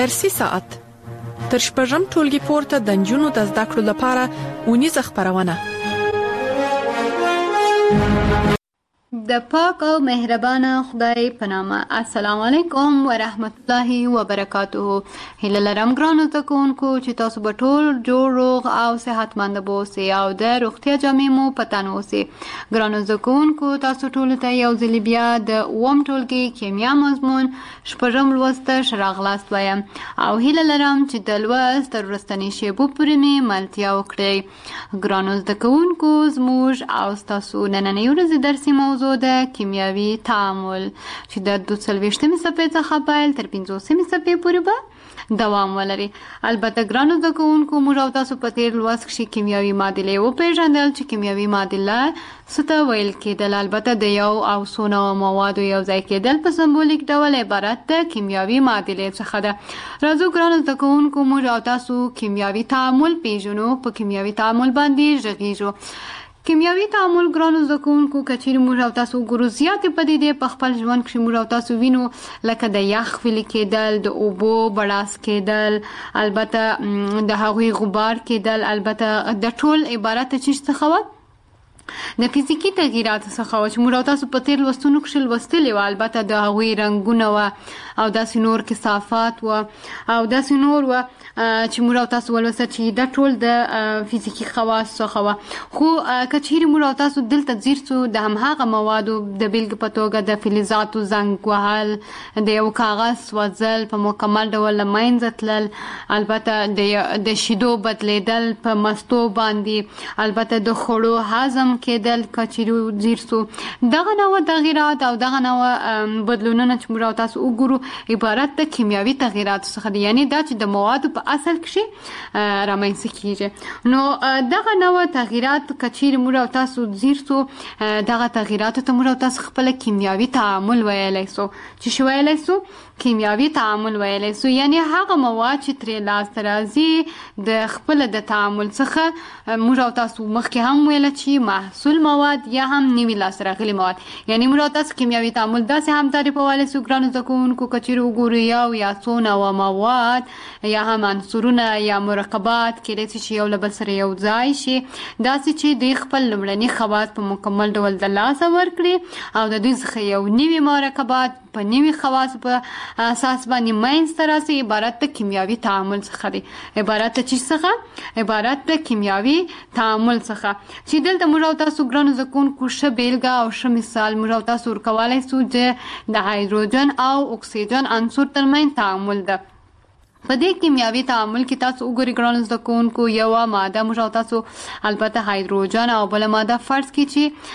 درسي ساعت تر شپږم ټولګي پورته د نجونو د زده کړو لپاره ونیزه خبرونه د پاک او مهربان خدای په نامه. السلام علیکم ورحمت الله وبرکاته. هیله لرم ګرانو زده کوونکو چې تاسو به ټول جوړ روغ او صحتمند اوسئ او د روغتیا جامې مو په تن اوسئ. ګرانو زده کوونکو تاسو ټول ته یو ځل بیا د اووم ټولګي کیمیا مضمون شپږم لوست ته راغلاست وایم او هیله لرم چې د لوست تر وروستنۍ شیبو پورې مې ملتیا وکړئ. ګرانو زده کوونکو زموږ او ستاسو نننۍ ورځې درسي موضوع د کیمیاوي تعامل چې د 42مې صفحې څخه پیل تر 50مې صفحې پورې به دوام ولري. البته ګرانو زده کوونکو موږ او تاسو په تیر لوست کې کیمیاوي معادلې وپېژندل چې کیمیاوي معادله څه ته ویل کېدل. البته د یو او څو نوعو موادو یو ځای کېدل په سمبولیک ډول عبارت د کیمیاوي معادلې څخه ده. راځو ګرانو زده کوونکو موږ او تاسو کیمیاوي تعامل پېژنو، په کیمیاوي تعامل باندې غږیږو. کیمیاوي تعامل ګرانو زده کوونکو که چیرې موږ او تاسو وګورو زیاتې پدیدې په خپل ژوند کښې موږ او تاسو وینو، لکه د یخ ویلې کېدل، د اوبو بړاس کېدل، البته د هغوی غبار کېدل، البته د ټول عبارت څه څخه وه د فزیکي تغییراتو څخه وه چې موږ او تاسو په تیر لوستونو کښې لوستلي وه. البته د هغوی رنګونه وه او داسې نور کثافات وه او داسې نور وه چې موږ او تاسو ولوستل چې دا ټول د فزیکي خواص څخه وه. خو که چیرې موږ او تاسو دلته ځیر سو د همهغه موادو د بیلګې په توګه د فلزاتو زنګ وهل، د یو کاغذ سوځل، په مکمل ډول له منځه تلل، البته د شیدو بدلیدل په مستو باندې، البته د خوړو هضم کېدل که چیرې ځیر سو. دغه نوع تغییرات او دغه نوع بدلونونه چې موږ او تاسو وګورو عبارت د کیمیاوي تغییراتو څخه دي، یعنې دا چې د موادو په اصل کښې رامنځته کېږي. نو دغه نوع تغییرات که چیرې موږ او تاسو ځیر سو دغه تغییراتو ته موږ او تاسو خپله کیمیاوي تعامل ویلی سو. چې شو ویلی سو؟ کیمیاوي تعامل ویلی سو. یعنې هغه مواد چې ترې لاسته راځي د خپله د تعامل څخه موږ او تاسو مخکې هم ویله چې محصول مواد یا هم نوي لاسته راغلي مواد. یعنې موږ او تاسو کیمیاوي تعامل داسې هم تعریفولی سو ګرانو زده کوونکو که چیرې وګورو یو یا څو نوعه مواد یا هم عنصرونه یا مرکبات کېدای شي چې یو له بل سره یو ځای شي، داسې چې دوی خپل لومړني خواص په مکمل ډول د لاسه ورکړي او د دوی څخه یو نوي مرکبات په نوي خواصو په اساس باندې منځته راسي. عبارت د کیمیاوي تعامل څخه دی. عبارت د څه څخه؟ عبارت د کیمیاوي تعامل څخه چې دلته موږ او تاسو ګرانو زده کوونکو ښه بیلګه او ښه مثال موږ او تاسو ورکولی سو چې د هایدروجن او اکسیجن عنصر ترمنځ تعامل ده. په دې کیمیاوي تعامل کې تاسو وګورئ ګرانو زده کوونکو یوه ماده موږ او تاسو البته هایدروجن او بله ماده فرض کړئ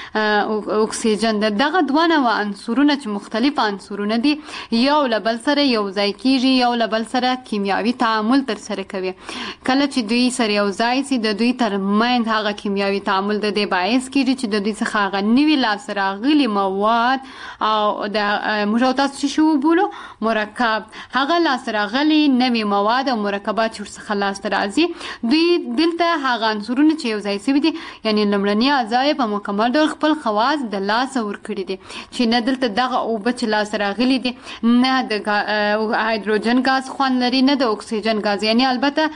چې اکسیجن ده. دغه دوه نوعه عنصرونه چې مختلف عنصرونه دي یو له بل سره یو ځای کېږي، یو له بل سره کیمیاوي تعامل ترسره کوي. کله چې دوی سره یو ځای سي د دوی ترمنځ هغه کیمیاوي تعامل د دې باعث کېږي چې د دوی څخه هغه نوي لاسته راغلي مواد او د موږ او تاسو چې شو وبولو مرکب، هغه لاسته راغلي نوي مواد او مرکبات چې ورڅخه لاسته راځي دوی دلته هغه عنصرونه چې یو ځای شوي دي یعنې لومړني اعضا یې په مکمل ډول خپل خواص د لاسه ورکړي دي چې نه دلته دغه اوبه چې لاسته راغلي دي نه د هایدروجن ګاز خوند لري نه د اکسیجن ګاز، یعنې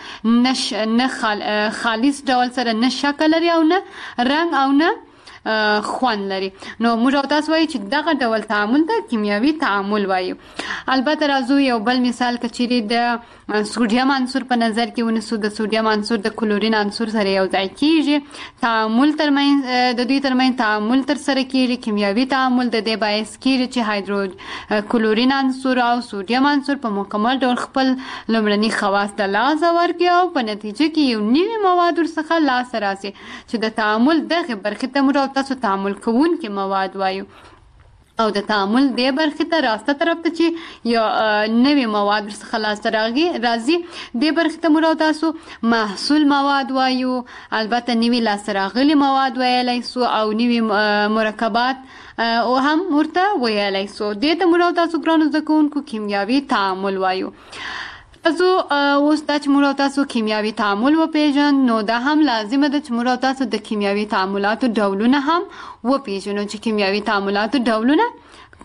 البته نه خالص ډول سره نه شکل لري او نه رنګ او نه خوند لري. نو موږ او تاسو وایو چې دغه ډول تعامل ته کیمیاوي تعامل وایو. البته راځو یو بل مثال که چیرې د سوډیم عنصر په نظر کې ونیسو. د سوډیم عنصر د کلورین عنصر سره یو ځای کېږي، تعامل ترمنځ د دوی ترمنځ تعامل ترسره کېږي. کیمیاوي تعامل د دې باعث کېږي چې کلورین عنصر او سوډیم عنصر په مکمل ډول خپل لومړني خواص د لاسه ورکړي او په نتیجه کې یو نوي مواد ورڅخه لاسته راسي چې د تعامل دغې برخې ته موږ تاسو تعامل کوونکي مواد وایو. او د تعامل دې برخې ته راسته طرف ته چې یو نوي مواد ورڅخه لاسته راځي دې برخې ته موږ تاسو محصول مواد وایو. البته نوي لاسته راغلي مواد ویلی سو او نوي مرکبات او هم ورته ویلی سو. دې ته موږ تاسو ګرانو زده کوونکو کیمیاوي تعامل وایو. تاسو اوس دا چې موږ تاسو کیمیاوي تعامل وپېژنو نو دا هم لازمه ده چې موږ تاسو د کیمیاوي تعاملاتو ډولونه هم وپېژنو چې کیمیاوي تعاملاتو ډولونه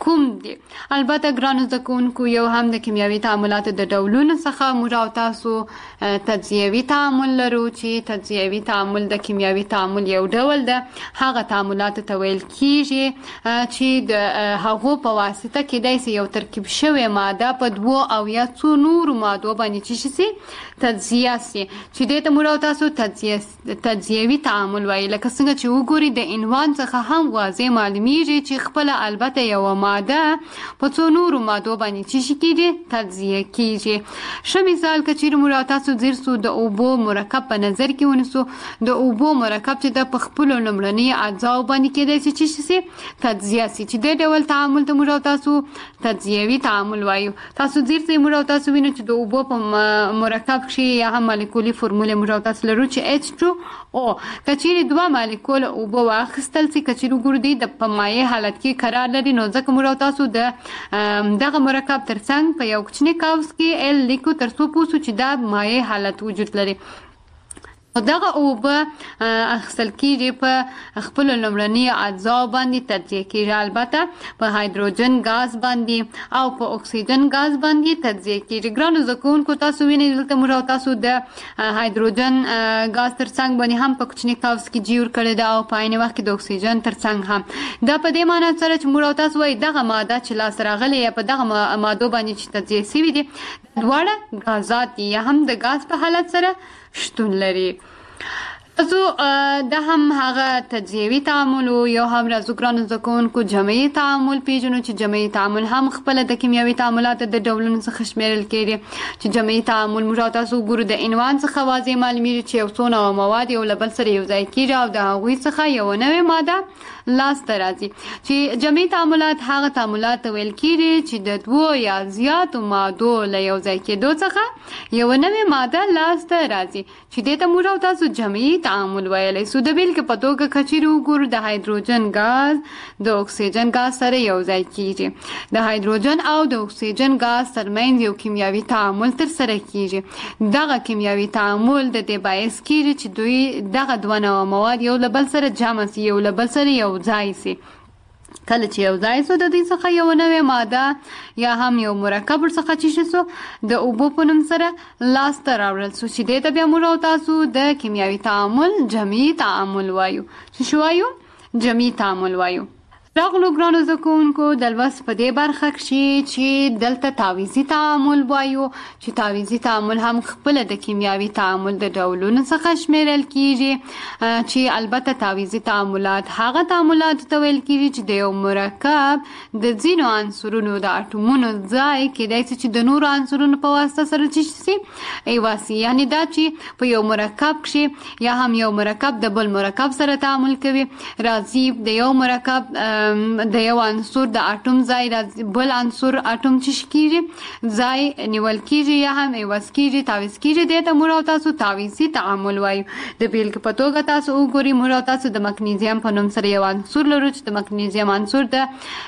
کوم دي. البته ګرانو زده کوونکو یو هم د کیمیاوي تعاملاتو د ډولونو څخه موږ او تاسو تجزیوي تعامل لرو چې تجزیوي تعامل د کیمیاوي تعامل یو ډول ده. هغه تعاملاتو ته ویل کیږي چې د هغو په واسطه کېدای شي یو ترکیب شوی ماده په دوو او یا څو نورو مادو باندې چې شي تجزیه شي چې دې ته موږ او تاسو تجزیوي تعامل وایي. لکه څنګه چې وګوري د عنوان څخه هم واضح معلومیږي چې خپل البته یو ماده په څو نورو مادو باندې چې کېږي تجزیه کېږي. ښه مثال که چیرې موږ تاسو ځیر سو د اوبو مرکب په نظر کې ونیسو. د اوبو مرکب چې د په خپلو لومړني اجزاو باندې کېدای شي چې شي تجزیه شي چې دې ډول تعامل ته موږ تاسو تجزیوي تعامل وایو. تاسو ځیر سي موږ تاسو وینئ چې د اوبو په مرکب کې یا هم مالیکولي فرمول موږ تاسو لرو چې H2O. که چیرې دوه مالیکول اوبو واخیستل سي که چیرې وګورئ د په مایع حالت کې قرار لري نو ځکه موږ تاسو د دغه مرکب ترڅنګ په یو کوچني قوس کې ال لیکو تر څو پوه سو چې دا مایع حالت وجود لري. دغه اوبه اخیستل کېږي په خپلو لومړني اجزاو باندې تجزیه کېږي. البته په هایدروجن ګاز باندې او په اکسیجن ګاز باندې تجزیه کېږي. ګرانو زده کوونکو تاسو وینئ دلته موږ تاسو د هایدروجن ګاز ترڅنګ باندې هم په کوچني قوس کې جوړ کړی ده او په عین وخت کې د اکسیجن ترڅنګ هم. دا په دې معنی سره چې موږ تاسو وایي دغه ماده چې لاسته راغلې یا په دغه مادو باندې چې تجزیه شوي دي دواړه غازات دي یا هم د ګاز په حالت سره شتون لري. تاسو دا هم هغه تجزیوي تعامل یو هم راځو ګرانو زده کوونکو جمعي تعامل پیژنو چې جمعي تعامل هم خپله د کیمیاوي تعاملاتو د ډولونو څخه شمیرل کېږي. چې جمعي تعامل موږ تاسو ګورو د عنوان څخه واضح معلومیږي چې یو څو نوع مواد یو له بل سره یو ځای کېږي او د هغوی څخه یو نوې ماده لاسته راځي. چې جمعي تعاملات هغه تعاملات ویل کېږي چې د دوو یا زیاتو مادو له یو ځای کېدو څخه یو نوې ماده لاسته راځي چې دې ته موږ تاسو جمعي تعامل ویلی سو. د بیلګې په توګه که چیرې وګورو د هایدروجن ګاز د اکسیجن ګاز سره یو ځای کېږي. د هایدروجن او د اکسیجن ګاز ترمنځ یو کیمیاوي تعامل ترسره کېږي. دغه کیمیاوي تعامل د دې باعث کېږي چې دوی دغه دوه نوع مواد یو له بل سره جمع سي یو له بل سره یو ځای سي. کله چې یو ځای سو د دې څخه یو نوې ماده یا هم یو مرکب ورڅخه چې سو د اوبو په نوم سره لاسته راوړل سو چې دې ته بیا موږ تاسو د کیمیاوي تعامل جمعي تعامل وایو. څه وایو؟ جمعي تعامل وایو. راغلو ګرانو زده کوونکو د لوست په دې برخه کې چې دلته تعویضي تعامل وایو چې تعویضي تعامل هم خپله د کیمیاوي تعامل د ډولونو څخه شمیرل کېږي. چې البته تعویضي تعاملات هغه تعاملات ته ویل کېږي چې د یو مرکب د ځینو عنصرونو د اټومونو ځای کېدای شي چې د نورو عنصرونو په واسطه سره چې شي ایواسي. یعنې دا چې په یو مرکب کې یا هم یو مرکب د بل مرکب سره تعامل کوي راځي د یو مرکب د یو عنصر د اټوم ځای بل عنصر اټوم چې کېږي ځای نیول کېږي یا هم عوض کېږي تعویض کېږي. دې ته موږ تاسو تعویضي تعامل وایو. د بیلګې په توګه تاسو وګورئ موږ تاسو د مګنیزیم په نوم سره یو عنصر لرو چې د مګنیزیم عنصر د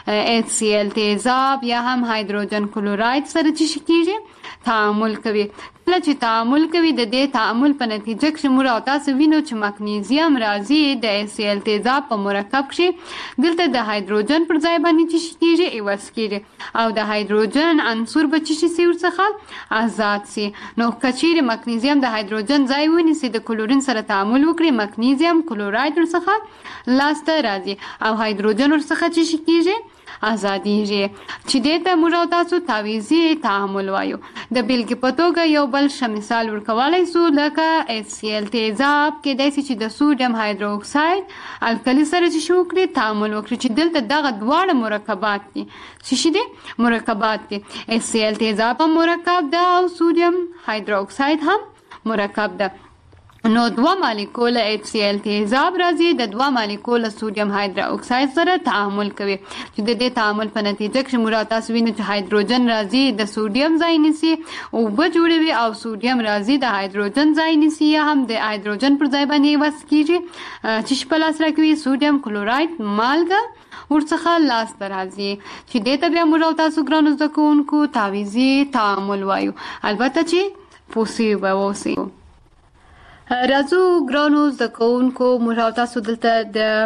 HCl تیزاب یا هم هایدروجن کلوراید سره چې کېږي تعامل کوي. کله چې تعامل کوي د دې تعامل په نتیجه کې موږ تاسو وینو چې مګنیزیم راځي د HCl تیزاب په مرکب کې دلته د هایدروجن پر ځای باندې چې کېږي عوض کېږي او د هایدروجن عنصر به چې شي ورڅخه آزاد سي. نو که چیرې مګنیزیم د هایدروجن ځای ونیسي د کلورین سره تعامل وکړي مګنیزیم کلوراید ورڅخه لاسته راځي او هایدروجن ورڅخه چې کېږي آزادیږي چې دې ته موږ تاسو تعویضي تعامل وایو. د بیلګې په توګه یو بل ښه مثال ورکولی سو لکه HCl تیزاب کېدای شي چې د سوډیم هایدروکساید الکلي سره چې وکړي تعامل وکړي چې دلته دغه دواړه مرکبات دي څه دي مرکبات دي. HCl تیزاب هم مرکب ده او سوډیم هایدروکساید هم مرکب ده. نو دوه مالیکول HCl تیزاب راځي د دوه مالیکول سوډیم هایدروکساید سره تعامل کوي چې د دې تعامل په نتیجه کې موږ تاسو وینئ چې هایدروجن راځي د سوډیم ځای نیسي اوبه جوړوي او سوډیم راځي د هایدروجن ځای نیسي یا هم د هایدروجن پر ځای باندې عوض کېږي چې په لاس راکوي سوډیم کلوراید مالګه ورڅخه لاسته راځي چې دې ته بیا موږ تاسو ګرانو زده کوونکو تعویضي تعامل وایو. البته چې پوسي ووسي. راځو ګرانو زده کوونکو موږ تاسو دلته د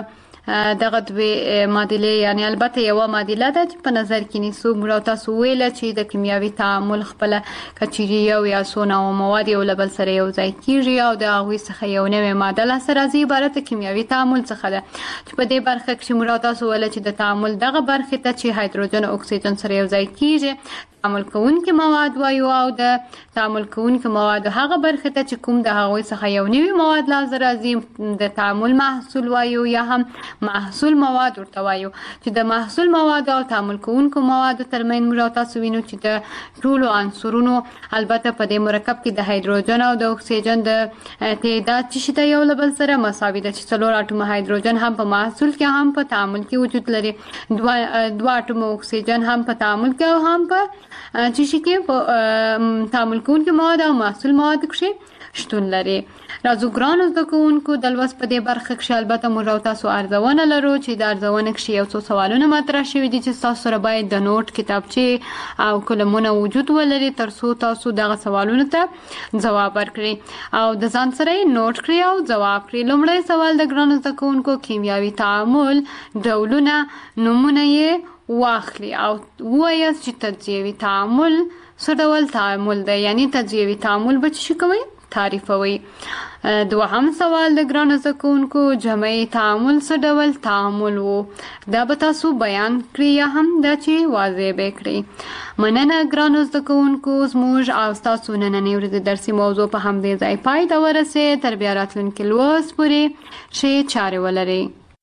دغه دوه معادلې یعنی البته یو معادله ده چې په نظر کې نیسو موږ تاسو ویل چې د کیمیاوي تعامل خپل کچيري یا سونه او مواد یو لبل سره یو ځای کیږي او د هغه څخه یو نوې معادله سره راځي عبارت کیمیاوي تعامل څخه ده چې په دې برخه کې موږ تاسو ویل چې د تعامل دغه برخه ته چې هایدروجن او اکسیجن سره یو ځای کیږي تعامل کوونکي مواد وایو او د تعامل کوونکي مواد هغه برخه ته چې کوم د هغوی څخه یو نوی مواد لازم راځي د تعامل محصول وایو یا هم محصول مواد ورته وایو چې د محصول مواد او تعامل کوونکو مواد ترمن موږ تاسو وینو چې د ټولو عنصرونو البته په دې مرکب کې د هایدروجن او د اکسیجن د تعداد چې د یو لبل سره مساوي ده چې څلور اټوم هایدروجن هم په محصول کې هم په تعامل کې وجود لري دوه اټوم اکسیجن هم په تعامل کې او هم په چې کې تعامل کوونکي مواد او محصول مواد کې شتون لري. راځو ګرانو زده کوونکو د لوست په دې برخه کې البته موږ تاسو ارزونه لرو چې د ارزونه کې یو څو سوالونه مطرح شوي دي چې تاسو سره باید د نوٹ کتابچه او قلمونه وجود ولري ترڅو تاسو دغه سوالونو ته ځواب ورکړئ او د ځان سره نوٹ کړئ او ځواب کړئ. لومړی سوال د ګرانو زده کوونکو کیمیاوي تعامل ډولونه نمونه یې واخلي او وایاست چې تجزیوي تعامل څه ډول تعامل دی یعنی تجزیوي تعامل به څه کوي تعریفوي. دوهم سوال د ګرانو زده کوونکو جمعي تعامل څه ډول تعامل وو دا به تاسو بیان کړئ یا هم دا چې واضح به کړئ. مننه ګرانو زده کوونکو زموږ او تاسو نننۍ ورځې درسي موضوع په همدې ځای پای ته ورسېد. تر بیا راتلونکي لوست پورې ښې چارې ولرئ.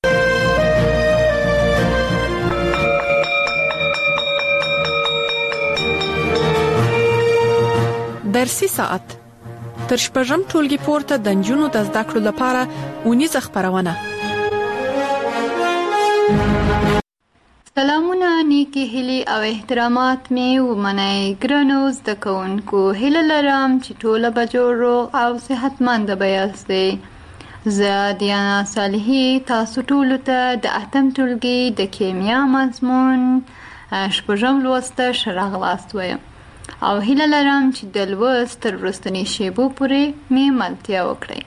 درسي ساعت تر شپږم ټولګي پورته د نجونو د زده کړو لپاره اونیزه خبرونه. سلامونه نیکی هیلي او احترامات مې ومنئ ګرانو زده کوونکو. هیله لرم چې ټوله به جوړ روغ او صحتمند به یاستئ. زه دیانا صالحي تاسو ټولو ته د اتم ټولګي د کیمیا مضمون شپږم لوست ته ښه راغلاست وایم او هیله لرم چې د لوست تر وروستنۍ شیبو پورې مې ملتیا وکړئ.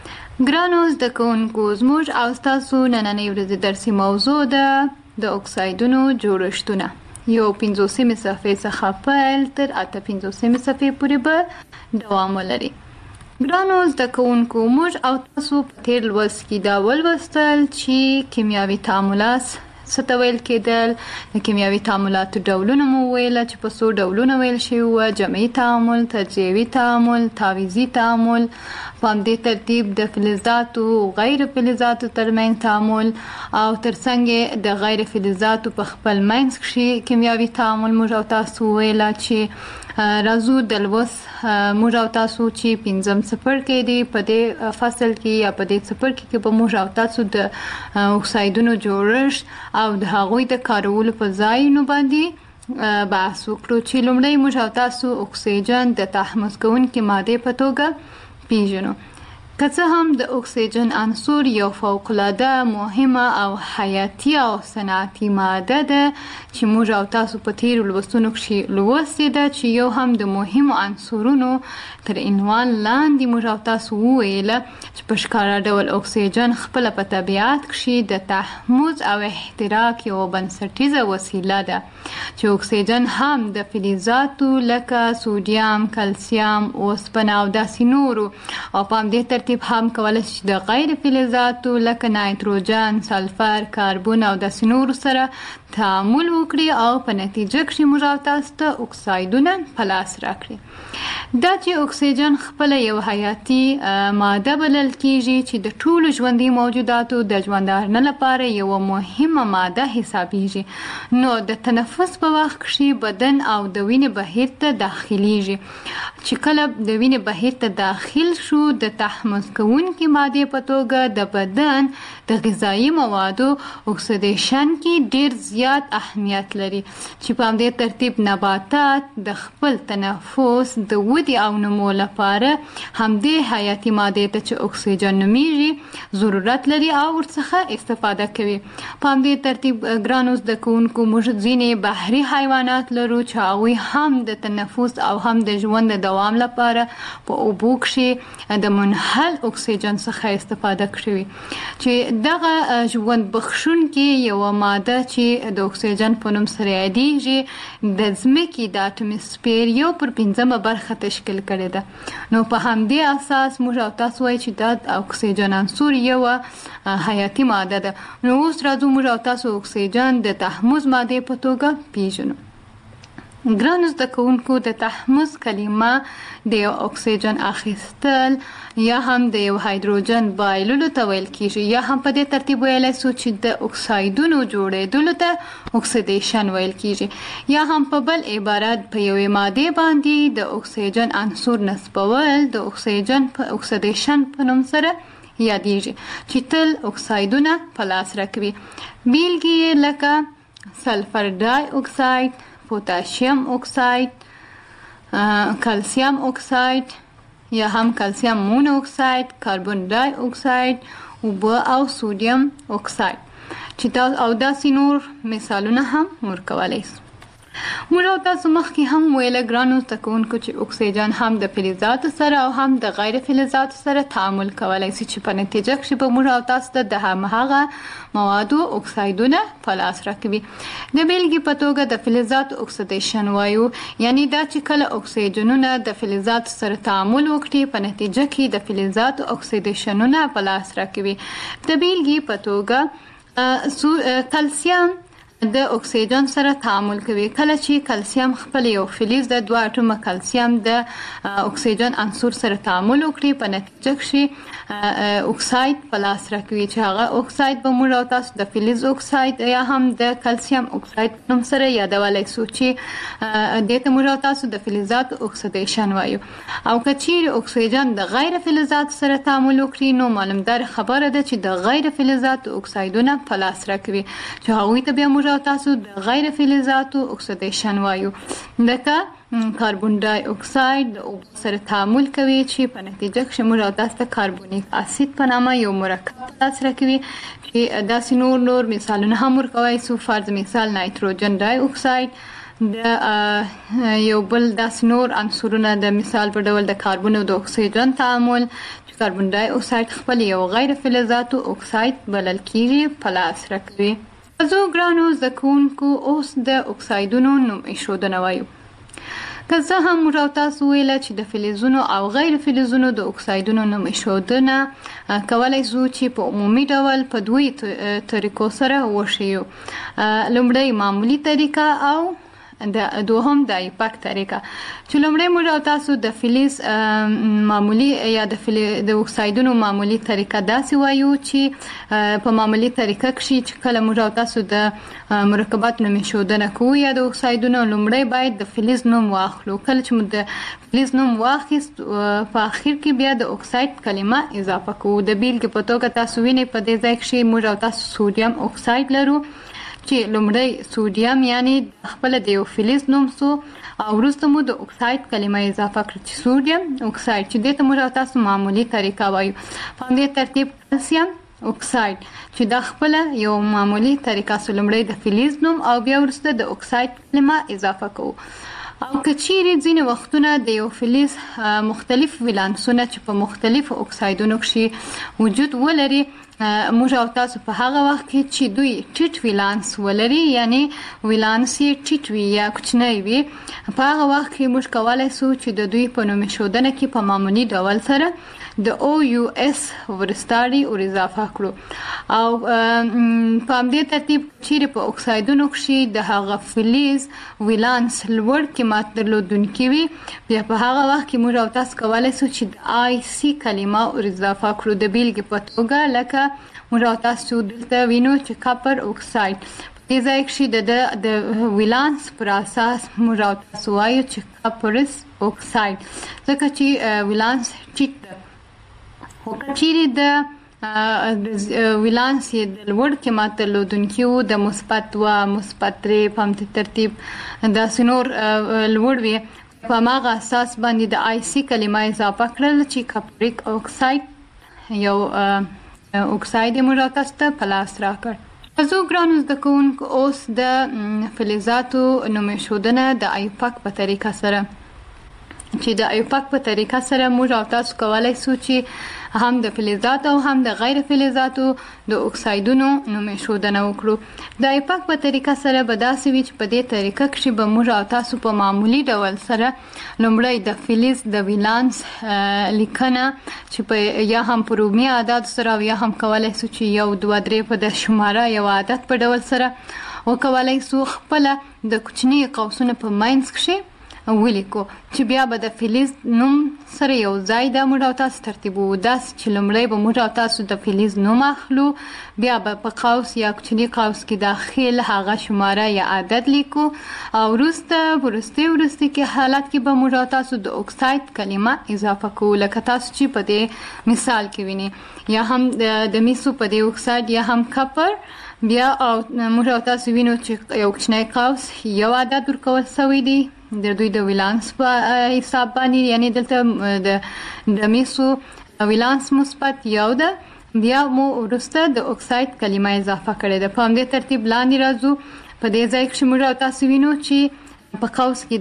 ګرانو زده کوونکو زموږ او ستاسو نننۍ ورځې درسي موضوع ده د اکسایدونو جوړښتونه. یو 50 صفحې څخه پیل تر 58 صفحې پورې به دوام ولري. ګرانو زده کوونکو موږ او تاسو په تیر لوست کې دا ولوستل چې کیمیاوي تعاملات څه ته ویل کېدل. د کیمیاوي تعاملاتو ډولونه مو ویل چې په څو ډولونه ویل شوي وو: جمعي تعامل، تجزیوي تعامل، تعویضي تعامل، په همدې ترتیب د فلزاتو غیر فلزاتو ترمنځ تعامل او ترڅنګ د غیر فلزاتو په خپل منځ کې کیمیاوي تعامل موږ او تاسو ویل چې راځو د لوست موږ او تاسو چې پنځم څپرکی دی په دې فصل کې یا په دې څپرکي کې به موږ او تاسو د اکسایدونو جوړښت او د هغوی د کارولو په ځایونو باندې بحث وکړو چې لومړی موږ او تاسو اکسیجن د تحمض کوونکې مادې په توګه پیژنو. که څه هم د اکسیجن عنصر یو فوق‌العاده مهمه او حیاتي او صنعتي ماده ده چې موږ او تاسو په تیرو لوستونو کې لوستې ده چې یو هم د مهمو عنصرونو تر عنوان لاندې موږ او تاسو وویله چې په ښکاره ډول اکسیجن خپله په طبیعت کې د تحمض او احتراق یوه بنسټیزه وسیله ده چې اکسیجن هم د فلزاتو لکه سودیم، کلسیم، اوسپنه او داسې نورو او په همدې ترتیب هم کولای شي د غیر فلزاتو لکه نایتروجن، سلفر، کاربن او داسې نورو سره تعامل وکړي او په نتیجه کې موږ او تاسو ته اکسایدونه په لاس راکړي. دا چې اکسیجن خپله یو حیاتي ماده بلل کیږي چې د ټولو ژوندي موجوداتو د ژوندارنه لپاره یوه مهمه ماده حسابیږي. نو د تنفس په وخت کې بدن او د وینې بهیر ته داخلیږي چې کله د وینې بهیر ته داخل شو د تحمض کوونکې مادې په توګه د بدن د غذایي موادو اکسیدیشن کې ډیر زیات اهمیت لري چې په همدې ترتیب نباتات د خپل تنفس د ودې او نمو لپاره همدې حیاتي مادې ته چې اکسیجن نومیږي ضرورت لري او ورڅخه استفاده کوي. په همدې ترتیب ګرانو زده کوونکو موږ ځینې بحري حیوانات لرو چې هغوی هم د تنفس او هم د ژوند د دوام لپاره په اوبو کې د منحل نچرال اکسیجن څخه استفاده کړی چې دغه ژوند بخښونکي یو ماده چې د اکسیجن په نوم سره یادېږي د ځمکې د اټموسفیر 1/5 برخه تشکیل کړې ده. نو په همدې اساس موږ او تاسو وایو چې د اکسیجن عنصر یو حیاتي ماده ده. نو اوس راځو موږ او تاسو اکسیجن د تحمض ماده په توګه پیژنو. ګرانو زده کوونکو د تحمض کلمه د یو اکسیجن اخیستل یا هم د یو هایدروجن بایللو ته ویل کیږي یا هم په دې ترتیب ویلای شو چې د اکسایدونو جوړېدلو ته اکسیدیشن ویل کیږي یا هم په بل عبارت په یوې ماده باندې د اکسیجن عنصر نصبول د اکسیجن په اکسیدیشن په نوم سره یادېږي چې تل اکسایدونه په لاس راکوي. بیلګې لکه سلفر ډای اکساید، پوتاشیم اکساید، کلسیم اکساید یا هم کلسیم مون اکساید، کاربن ډای اکساید، اوبه او سودیم اکساید چې او داسې نور مثالونه هم ورکولی شو. موږ او تاسو مخکې هم ویله ګرانو زده کوونکو چې اکسیجن هم د فلزاتو سره او هم د غیر فلزاتو سره تعامل کولی شي چې په نتیجه کې به موږ او تاسو ته د هماغه موادو اکسایدونه په لاس راکوي. د بیلګې په توګه د فلزاتو اکسیدیشن وایو، یعنی دا چې کله اکسیجنونه د فلزاتو سره تعامل وکړي په نتیجه کې د فلزاتو اکسیدیشنونه په لاس راکوي. د بیلګې په توګه کلسیم د اکسیجن سره تعامل کوي. کله چې کلسیم خپل یو فلز د 2 اټومه کلسیم د اکسیجن عنصر سره تعامل وکړي په نتیجه کې اکساید په لاس راکوي چې هغه اکساید به موږ او تاسو د فلز اکساید یا هم د کلسیم اکساید په نوم سره یادولی شو چې دې ته موږ او تاسو د فلزاتو اکسیدیشن وایو. او که چیرې اکسیجن د غیر فلزاتو سره تعامل وکړي نو معلومدار خبره ده چې د غیر فلزاتو اکسایدونه په لاس راکوي چې هغوی ته بیا موږ او تاسو د غیر فلزاتو اکسیدیشن وایو. لکه کاربن ډای اکساید د اوبو سره تعامل کوي چې په نتیجه کې موږ او تاسو ته کاربونیک اسید په نامه یو مرکب په لاس راکوي چې داسې نور مثالونه هم ورکولی شو. فرض مثال نایتروجن ډای اکساید د یو بل داسې نور عنصرونه د مثال په ډول د کاربن او د اکسیجن تعامل چې کاربن ډای اکساید خپل یو غیر فلزاتو اکساید بلل کیږي په لاس راکوي. زه ګرانو زده کوونکو اوس د اکسایدونو نوم ایښودنه وایو. که څه هم موږ او تاسو ویله چې د فلزونو او غیر فلزونو د اکسایدونو نوم ایښودنه کولی شو چې په عمومي ډول په دوی طریقو سره وښیو. لومړی معمولي طریقه او د دوهم د ایپاک طریقه چې لومړی موږ او تاسو د فلز معمولي یا د اکسایدونو معمولي طریقه داسې وایو چې په معمولي طریقه کې چې کله موږ او تاسو د مرکبات نوم ایښودنه کوو یا د اکسایدونو لومړی باید د فلز نوم واخلو. کله چې موږ د فلز نوم واخیست په اخر کې بیا د اکساید کلمه اضافه کوو. د بیلګې په توګه تاسو وینئ په دې ځای کې موږ او تاسو سودیم اکساید لرو چې لومړی سودیم یعنی خپل د یو فلز نوم سو او وروسته مو د اکساید کلمه اضافه کړه چې سودیم اکساید چې دې ته موږ تاسو معمولي طریقه وایو. په همدې ترتیب کلسیم اکساید چې دا خپل یو معمولي طریقه سو لومړی د فلز نوم او بیا وروسته د اکساید کلمه اضافه کوو. او که چیرې ځینې وختونه د یو فلز مختلف ولانسونه چې په مختلفو اکسایدونو کې وجود ولري موږ او تاسو په هغه وخت کې چې دوی ټیټ ولانس ولري یعنی ولانس یې ټیټ وي یا کوچنی وي په هغه وخت کې موږ کولی شو چې د دوی په نوم ایښودنه کې په معمولي ډول سره د OUS ورستاړي ور اضافه کړو. او په همدې ترتیب چیرې په اکسایدونو کې د هغه فلز ولانس لوړ قیمت درلودونکي وي بیا په هغه وخت کې موږ او تاسو کولی شو چې د IC کلمه ور اضافه کړو. د بیلګې په توګه لکه موږ او تاسو دلته وینو چې کاپر اکساید دې ځای کې د ولانس پر اساس موږ او تاسو وایو چې کاپرس اکساید ځکه چې ولانس ټیټ ده. خو که چیرې د ولانس یې د لوړ قیمت درلودونکي وو د مثبت 2 مثبت 3 په همدې ترتیب داسې نور لوړ وي په هماغه اساس باندې د IC کلمه اضافه کړل چې کاپریک اکساید یو اکساید یې موږ تاسو ته په لاس راکړ. زه ګرانو زده کوونکو اوس د فلزاتو نوم ایښودنه د ایپاک په طریقه سره چې د ایپاک په طریقه سره موږ او تاسو کولای شو چې هم د فلزات او هم د غیر فلزاتو د اکسایدونو نوم ښودنه وکړو. د ایپاک په طریقه سره به داسې وي چې په دې طریقه کې به موږ او تاسو په معمولی ډول سره لومړی د فلز د ولانس لیکنه چې په یا هم په رومي عدد سره او یا هم کولای شو چې 1 2 3 په د شماره یو عدد په ډول سره وکولای شو خپل د کوچنی قوسونو په ماینس کې ولیکو چې بیا به د فلز نوم سره یو ځای د موږ او تاسو ترتیبو. داس چې لومړی به موږ او تاسو د فلز نوم اخلو، بیا به په قوس یا کوچنی قوس کې داخل هغه شماره یا عدد لیکو او وروسته کې حالت کې به موږ او تاسو د اکساید کلمه اضافه کوو، لکه تاسو چې په دې مثال کې وینئ، یا هم د میسو په دې اکساید یا هم کپر. بیا او موږ او تاسو وینو چې یو کوچنی قوس یو عدد ورکول شوی دی د دوی د ولانس په حساب باندې، یعنی دلته د میسو ولانس مثبت یو ده. بیا مو وروسته د اکساید کلمه اضافه کړې ده. په همدې ترتیب لاندې راځو. په دې ځای کې موږ او تاسو وینو چې په قوس کې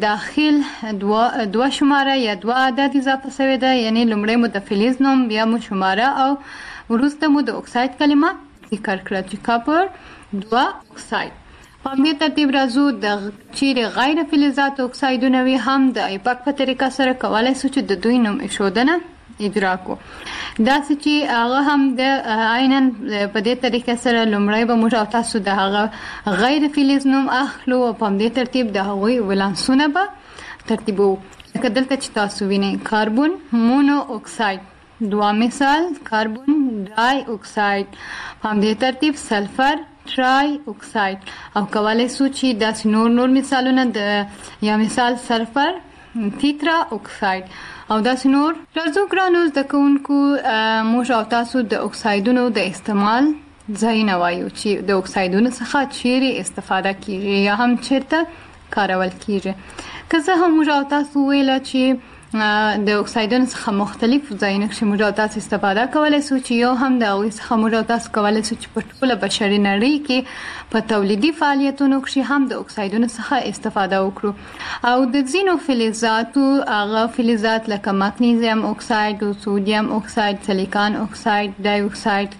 داخل دوه شماره یا دوه عدد اضافه شوی ده، یعنی لومړی مو د فلز نوم، بیا مو شماره او وروسته مو د اکساید کلمه ذکر کړه چې کاپر 2 اکساید. په همدې ترتیب راځو د چیرې غیر فلزات اکسایدونه وي هم د ایپاک په طریقه سره کولای شو چې د دوی نوم ایښودنه اجرا کو. داسې چې هغه هم د عیناً په دې طریقه سره لومړی به موږ او تاسو د هغه غیر فلز نوم اخلو او په همدې ترتیب د هغوی ولانسونه به ترتیبو. لکه دلته چې تاسو وینئ کاربن مونو اکساید، دوام مثال کاربن ډای اکساید، په همدې ترتیب سلفر ټرای اکساید، او کولای شو چې داسې نور مثالونه د یا مثال سلفر تیترا اکساید او داسې نور. راځو ګرانو زده کوونکو، موږ او تاسو د اکسایدونو د استعمال ځایونه وایو چې د اکسایدونو څخه چیرې استفاده کیږي یا هم چیرته کارول کیږي. که څه هم موږ او تاسو ویل چې د اکسایدونو څخه مختلف ځایونه کې موږ او تاسو استفاده کولای شو، چې یو هم د هغوی څخه موږ او تاسو کولای شو چې په ټوله بشري نړۍ کې په تولیدي فعالیتونو کې هم د اکسایدونو څخه استفاده وکړو. او د ځینو فلزاتو هغه فلزات لکه مګنیزیم اکساید او سودیم اکساید، سیلیکان اکساید، ډای اکساید،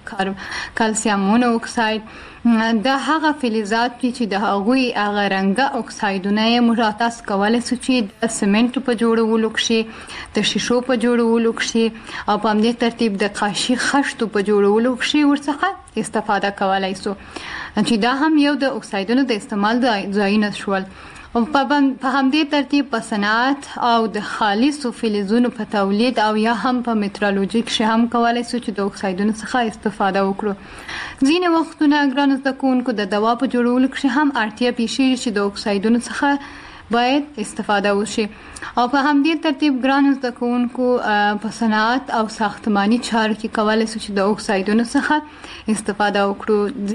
کلسیم مونو اکساید، دا هغه فلزات چې د هغوی هغه رنګه اکسایدونه یې موږ تاسو کولای شو چې د سمنټو په جوړولو کې، د شیشو په جوړولو کې او په همدې ترتیب د قاشي خښتو په جوړولو کې ورڅخه استفاده کولای شو، چې دا هم یو د اکسایدونو د استعمال ځایونه شول. او په همدې ترتیب په صنعت او د خالصو فلزونو په تولید او یا هم په مترالوژي کې هم کولای شو چې د اکسایدونو څخه استفاده وکړو. ځینې وختونه ګرانو زده کوونکو د دوا په جوړولو کې هم اړتیا پیښیږي چې د اکسایدونو څخه باید استفاده وشي. او په همدې ترتیب ګرانو زده کوونکو په صنعت او ساختماني چارو کې کولای شو چې د اکسایدونو څخه استفاده وکړو.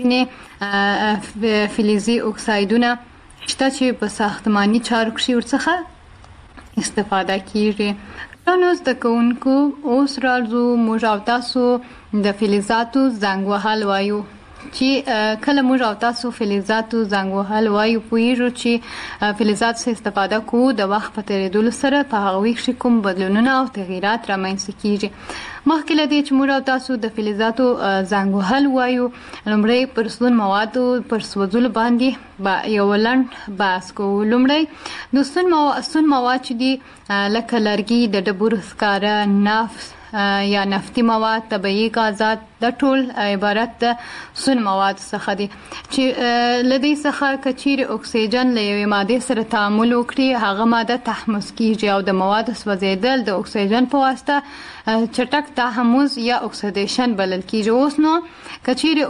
ځینې فلزي اکسایدونه شته چې په ساختماني چارو کې ورڅخه استفاده کیږي. نو زده کوونکو اوس راځو موږ او تاسو د فلزاتو زنګ وهل وایو، چې کله موږ او تاسو فلزاتو زنګ وهل وایو پوهیږو چې فلزات څخه استفاده کوو د وخت په تیریدو سره په هغوی کې کوم بدلونونه او تغییرات رامنځته کیږي. مخکې له دې چې موږ او تاسو د فلزاتو زنګ وهل وایو، لومړی پر سون موادو پر سوځولو باندې یو لنډ بحث کوو. لومړی د سون مواد چې دي لکه لرګي، د ډبرو سکاره، نفت یا نفتي مواد، طبیعي غازات، د ټول عبارت د سون مواد څخه دي چې لدې څخه کچیر اکسیجن له یوې ماده سره تعامل وکړي، هغه ماده تحمض کیږي او د مواد سوځیدل د اکسیجن په واسطه چټک تحمض یا اکسیدیشن بلل کیږي. اوس نو کچیر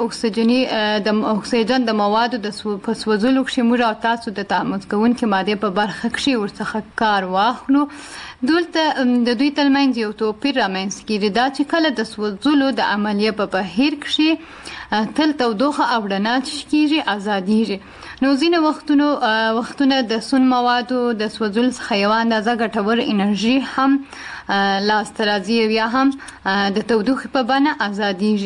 اکسیجن د موادو د سوځولو کې موږ او تاسو د تحمض کوونکې ماده په برخه کې ورڅخه کار واخلو، دلته د دوی ترمنځ یو توپیر رامنځته کیږي، دا چې کله د سوځولو د عملیه په بهیر کې تل تودوخه او رڼا کیږي ازادیږي. نو ځینې وختونه د سون موادو د سوځولو څخه یوه اندازه ګټور انرژي هم لاسته راځي یا هم د تودوخې په بڼه ازادیږي.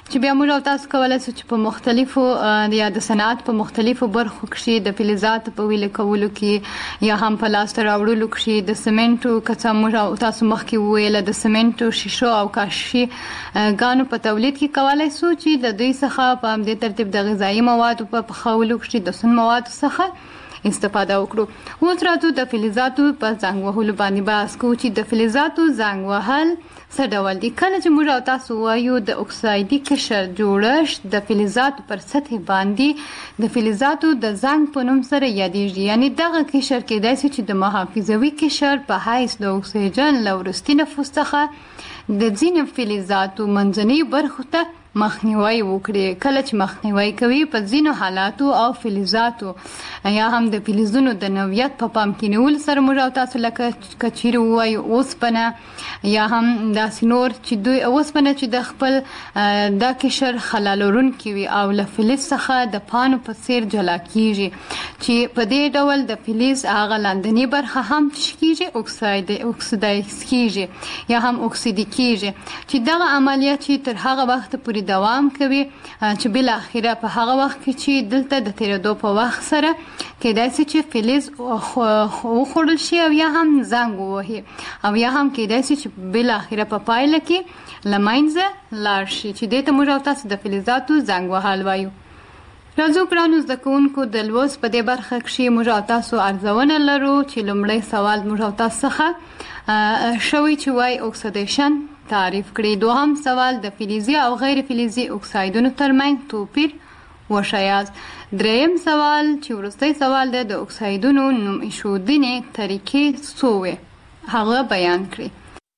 چې بیا موږ تاسو کولای شو چې په مختلفو یا د صنعت په مختلفو برخو کې د فلزاتو په ویل کولو کې یا هم په لاس راوړلو کې د سیمنټو کڅا موږ تاسو مخکې ویل د سیمنټو شیشو او کاشي غانو په تولید کې کولای شو چې د دوی څخه په همدې ترتیب د غذایی موادو په پخولو کې د سون موادو څخه استفاده وکړو. اوس راځو د فلزاتو په زنګ وهلو باندې بحث کوو چې د فلزاتو زنګ وهل څه ډول دي. کله چې موږ تاسو وایو د اکسایدي قشر جوړښت د فلزاتو پر سطح باندې د فلزاتو د زنګ په نوم سره یادېږي، یعنی دغه قشر کېدای شي چې د محافظوي قشر په حیث د اکسیجن له وروستي نفوس څخه د ځینو فلزاتو منځنۍ برخو ته مخنیوي وکړي. کله چې مخنیوي کوي په ځینو حالاتو او فلزاتو یا هم د فلزونو د نوعیت په پام کې نیول سره موږ تاسو لکه کچیر وایو اوسپنه یا هم د سینور چې دوی اوسپنه چې د خپل د قشر خلالورونکي وي او له فلز څخه د پانو په څیر جلا کیږي چې په دې ډول د فلز هغه لاندنی برخه هم کیږي اکسیدایز کیږي یا هم اکسیدي کیږي چې دغه عملیات چې تر هغه وخت پورې دوام کوي چې بل اخیره په هغه وخت کې چې دلته د تیرېدو په وخت سره کېدای شي چې فلز وخوړل شي او یا هم زنګ ووهي او یا هم کېدای شي چې بل اخیره په پایله کې له منځه لاړ شي چې دې ته موږ تاسو د فلزاتو زنګ وهل وایو. راځو ګرانو زده کوونکو د لوست په دې برخه کې موږ تاسو ارزونه لرو چې لومړی سوال موږ تاسو څخه شوی چې وای اکسیدیشن تعریف کړئ. دوهم سوال د فلزي او غیر فلزي اکسایدونو ترمنځ توپیر وښایاست. دریم سوال چې وروستی سوال د اکسایدونو نوم ایښودنې طریقې څو وې هغه بیان کړئ.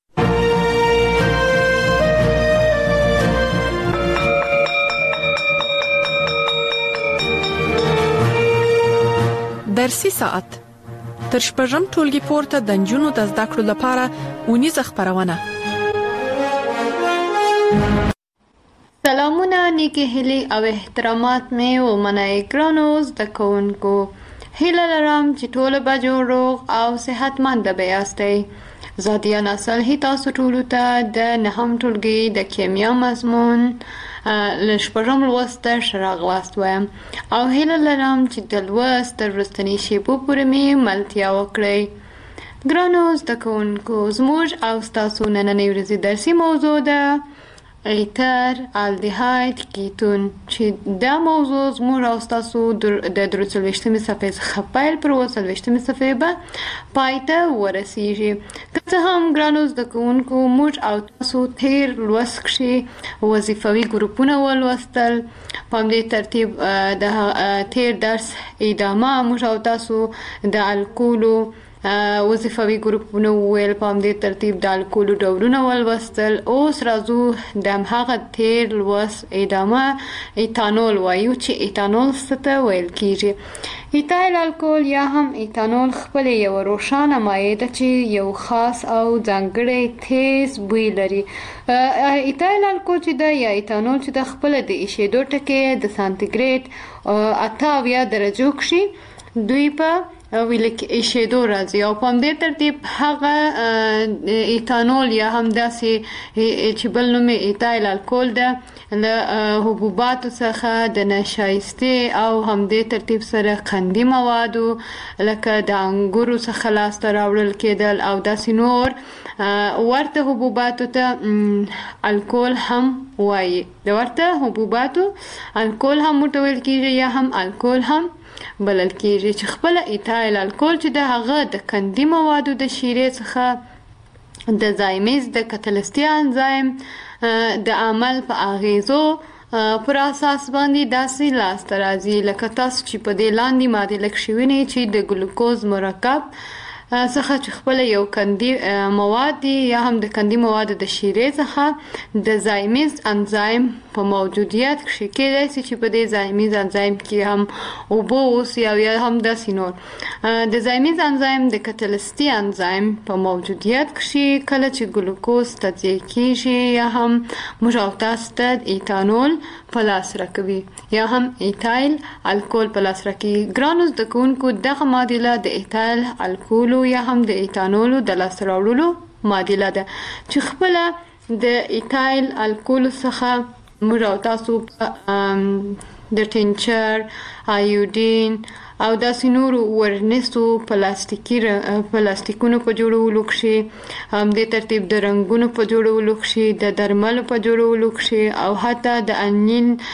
درسي ساعت تر شپږم ټولګي پورته د نجونو د زده کړو لپاره اونیزه خبرونه. سلامونه، نیکی هیلی او احترامات می ومنئ ګرانو زده کوونکو. هیله لرم چې ټول به جوړ روغ او صحتمند به یاستئ. زادیا نسل هی تاسو ټولو ته د نهم ټولګي د کیمیا مضمون له شپږم لوست ته راغلاست وایم او هیله لرم چې د لوست تر وروستنۍ شیبو پورې مې ملتیا وکړئ. ګرانو زده کوونکو، زموږ او ستاسو نننۍ ورځې درسي موضوع ده ایتر الدیهاید کیتون چې دا موضوع زموږ او ستاسو د 23مې صفحې څخه پیل پر 23مې صفحې به پای ته ورسیږي. که څه هم ګرانو زده کوونکو موږ او تاسو تیر لوست کښې وظیفوي ګروپونه ولوستل، په همدې ترتیب د تیر درس ادامه موږ او تاسو د الکولو وظیفوي ګروپونه وویل، په همدې ترتیب د الکولو ډولونه ولوستل. اوس راځو د هماغه تیر لوست ادامه ایتانول وایو چې ایتانول څه ته ویل کیږي. ایتایل الکول یا هم ایتانول خپل یو روښانه مایع ده چې یو خاص او ځانګړی تیز بوی لري. ایتایل الکول چې ده یا ایتانول چې ده خپل د ایشېدو ټکي د سانتیګریډ 88 درجو کښې دوی په ایشېدو راځي او په همدې ترتیب هغه ایتانول یا هم داسې چې بل نوم یې ایتایل الکول ده له حبوباتو څخه د نشایستې او همدې ترتیب سره قندي موادو لکه د انګورو څخه لاسته راوړل کېدل او داسې نور ورته حبوباتو ته الکول هم وایي. د ورته حبوباتو الکول هم ورته ویل کېږي یا هم الکول هم بلل کېږي چې خپل ایتایل الکول چې د هغه د قندي موادو د شیرې څخه د زایمیز د کتلستي انزایم د عمل په اغیزو پر اساس باندې داسې لاسته راځي لکه تاسو چې په دې لاندې ماده لکه شوینې چې د ګلوکوز مرکب څخه چې خپل یو قندي مواد دي یا هم د قندي مواد د شیرې څخه د زایمیز انزایم په موجودیت کې کېدای شي چې په دې زایمیز انزایم کې هم اوبه اوسي او یا هم داسې نور د زایمیز انزایم د کتلستي انزایم په موجودیت کې کله چې ګلوکوز تجزیه کېږي یا هم موږ او تاسو ته ایتانول په لاس راکوي یا هم ایتایل الکول په لاس راکوي. ګرانو زده کوونکو دغه معادله د ایتایل الکولو یا هم د ایتانولو د لاسته راوړلو معادله ده چې خپله د ایتایل الکولو څخه موږ او تاسو د ټینچر، ایودین او داسې نور ورنیسو پلاستیکونو په جوړولو کښې، د ترتیب د رنګونو په جوړولو کښې، د درملو په جوړولو کښې او حتی د انین